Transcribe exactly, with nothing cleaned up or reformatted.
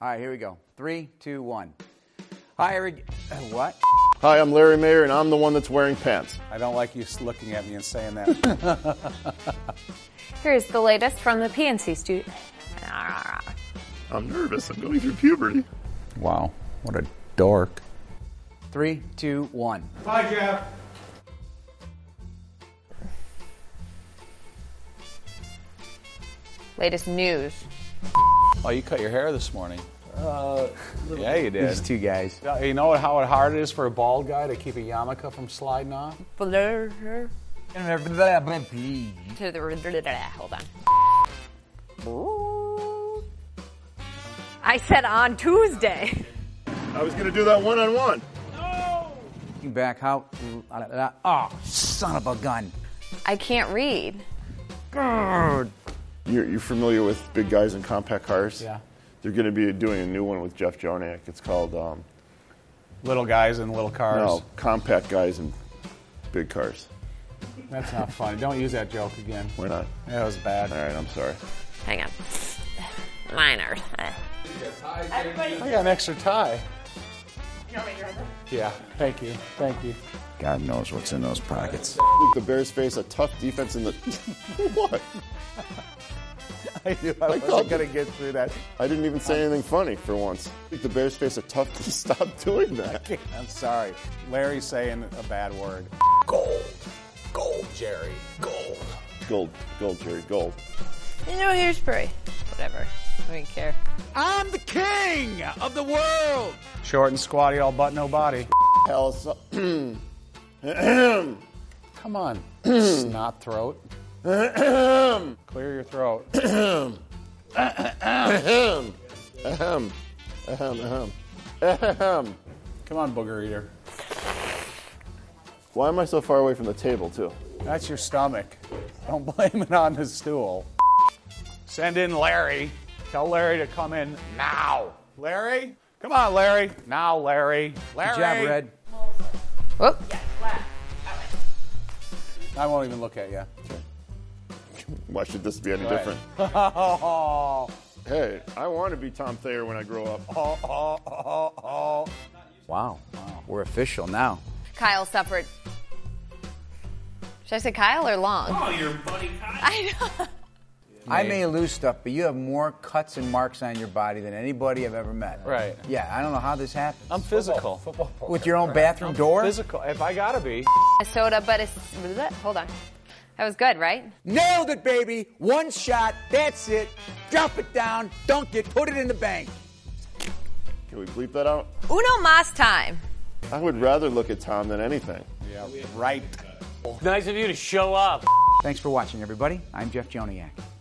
All right, here we go. Three, two, one. Hi, Eric. Uh, what? Hi, I'm Larry Mayer, and I'm the one that's wearing pants. I don't like you looking at me and saying that. Here's the latest from the P N C studio. I'm nervous. I'm going through puberty. Wow, what a dork. Three, two, one. Hi, Jeff. Latest news. Oh, you cut your hair this morning. Uh, Yeah, you did. These two guys. You know what, how hard it is for a bald guy to keep a yarmulke from sliding off? To the hold on. I said on Tuesday. I was going to do that one-on-one. Back how? Oh, son of a gun. I can't read. You're, you're familiar with big guys in compact cars? Yeah. They're going to be doing a new one with Jeff Joniak. It's called... Um, Little guys in little cars. no, compact guys in big cars. That's not funny. Don't use that joke again. Why not? That was bad. All right, I'm sorry. Hang on. Minor. I got an extra tie. Yeah, thank you. Thank you. God knows what's in those pockets. Luke, the Bears face a tough defense in the... What? I knew I wasn't thought- going to get through that. I didn't even say anything funny for once. Luke, the Bears face a tough... Stop doing that. I'm sorry. Larry's saying a bad word. Gold. Gold, Jerry. Gold. Gold. Gold, Jerry. Gold. You know, hairspray. Whatever. I don't care. I'm the king of the world. Short and squatty, all butt, no body. Hell, so- Come on, snot throat. Clear your throat. Ahem. Ahem. Ahem. Ahem. Ahem. Come on, booger eater. Why am I so far away from the table, too? That's your stomach. Don't blame it on the stool. Send in Larry. Tell Larry to come in now. Larry? Come on, Larry. Now, Larry. Larry. Good job, Red. Whoop. I won't even look at you. Why should this be any Go ahead. different? Oh, Hey, I want to be Tom Thayer when I grow up. oh, oh, oh, oh. Wow. We're official now. Kyle suffered. Should I say Kyle or Long? Oh, your buddy Kyle. I know. I may lose stuff, but you have more cuts and marks on your body than anybody I've ever met. Right. Yeah, I don't know how this happened. I'm physical. With your own bathroom door? Physical. If I gotta be. A soda, but it's. Hold on. That was good, right? Nailed it, baby. One shot. That's it. Drop it down. Dunk it. Put it in the bank. Can we bleep that out? Uno mas time. I would rather look at Tom than anything. Yeah, right. Nice of you to show up. Thanks for watching, everybody. I'm Jeff Joniak.